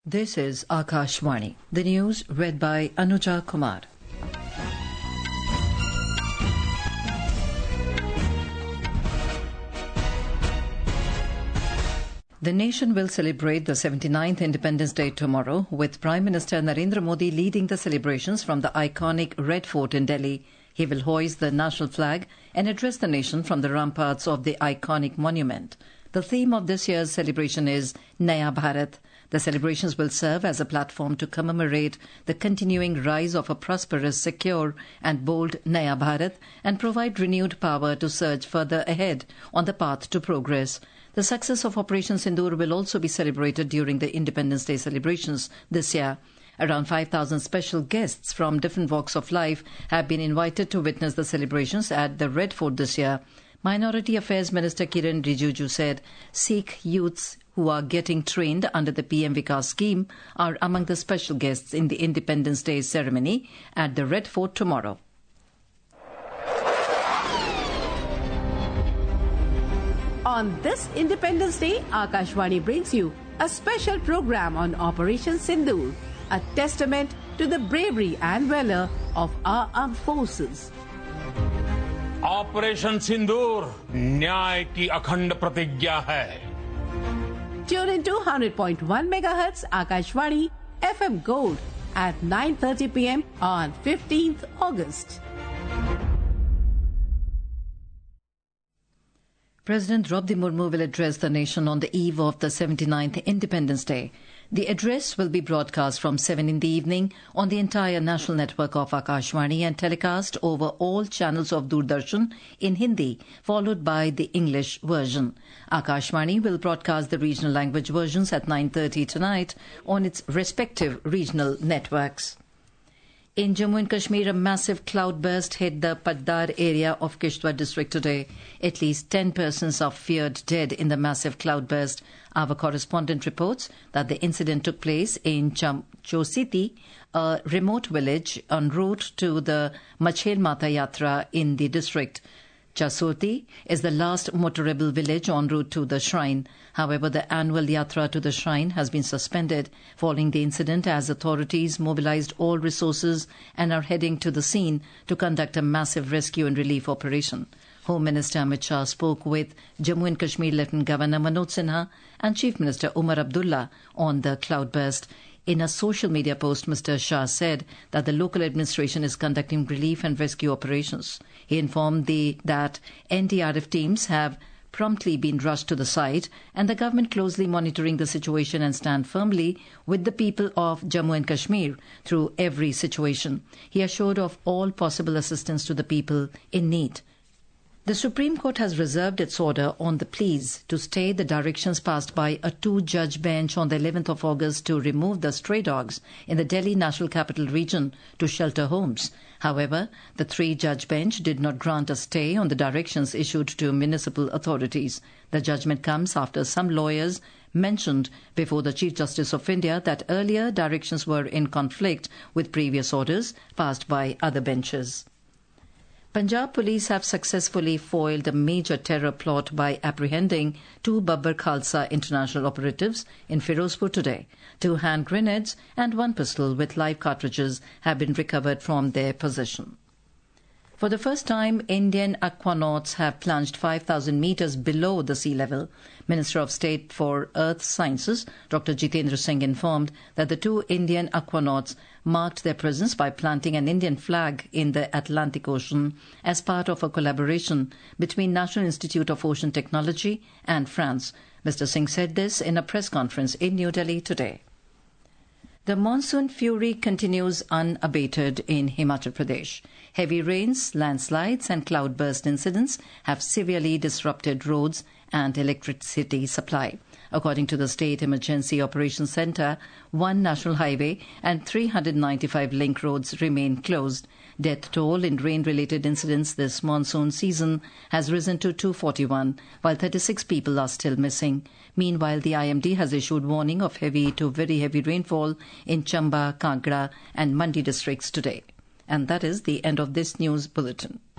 This is Akashvani. The news read by Anuja Kumar. The nation will celebrate the 79th Independence Day tomorrow, with Prime Minister Narendra Modi leading the celebrations from the iconic Red Fort in Delhi. He will hoist the national flag and address the nation from the ramparts of the iconic monument. The theme of this year's celebration is Naya Bharat. The celebrations will serve as a platform to commemorate the continuing rise of a prosperous, secure and bold Naya Bharat and provide renewed power to surge further ahead on the path to progress. The success of Operation Sindoor will also be celebrated during the Independence Day celebrations this year. Around 5,000 special guests from different walks of life have been invited to witness the celebrations at the Red Fort this year. Minority Affairs Minister Kiren Rijiju said Sikh youths who are getting trained under the PM Vikas scheme are among the special guests in the Independence Day ceremony at the Red Fort tomorrow. On this Independence Day, Akashvani brings you a special program on Operation Sindoor, a testament to the bravery and valor of our armed forces. Operation Sindoor न्याय की अखंड प्रतिज्ञा है. Tune into 100.1 MHz Akashvani FM Gold at 9:30 p.m. on 15th August. President Draupadi Murmu will address the nation on the eve of the 79th Independence Day. The address will be broadcast from 7 in the evening on the entire national network of Akashvani and telecast over all channels of Doordarshan in Hindi, followed by the English version. Akashvani will broadcast the regional language versions at 9:30 tonight on its respective regional networks. In Jammu and Kashmir, a massive cloudburst hit the Paddar area of Kishtwar district today. At least 10 persons are feared dead in the massive cloudburst. Our correspondent reports that the incident took place in Chositi, a remote village en route to the Machel Mata Yatra in the district. Chasoti is the last motorable village en route to the shrine. However, the annual yatra to the shrine has been suspended following the incident as authorities mobilized all resources and are heading to the scene to conduct a massive rescue and relief operation. Home Minister Amit Shah spoke with Jammu and Kashmir Lieutenant Governor Manoj Sinha and Chief Minister Umar Abdullah on the cloudburst. In a social media post, Mr. Shah said that the local administration is conducting relief and rescue operations. He informed that NDRF teams have promptly been rushed to the site and the government closely monitoring the situation and stand firmly with the people of Jammu and Kashmir through every situation. He assured of all possible assistance to the people in need. The Supreme Court has reserved its order on the pleas to stay the directions passed by a two-judge bench on the 11th of August to remove the stray dogs in the Delhi National Capital Region to shelter homes. However, the three-judge bench did not grant a stay on the directions issued to municipal authorities. The judgment comes after some lawyers mentioned before the Chief Justice of India that earlier directions were in conflict with previous orders passed by other benches. Punjab police have successfully foiled a major terror plot by apprehending two Babbar Khalsa international operatives in Firozpur today. 2 hand grenades and 1 pistol with live cartridges have been recovered from their possession. For the first time, Indian aquanauts have plunged 5,000 meters below the sea level. Minister of State for Earth Sciences, Dr. Jitendra Singh, informed that the 2 Indian aquanauts marked their presence by planting an Indian flag in the Atlantic Ocean as part of a collaboration between National Institute of Ocean Technology and France. Mr. Singh said this in a press conference in New Delhi today. The monsoon fury continues unabated in Himachal Pradesh. Heavy rains, landslides and cloudburst incidents have severely disrupted roads and electricity supply. According to the State Emergency Operations Centre, 1 national highway and 395 link roads remain closed. Death toll in rain-related incidents this monsoon season has risen to 241, while 36 people are still missing. Meanwhile, the IMD has issued warning of heavy to very heavy rainfall in Chamba, Kangra and Mandi districts today. And that is the end of this news bulletin.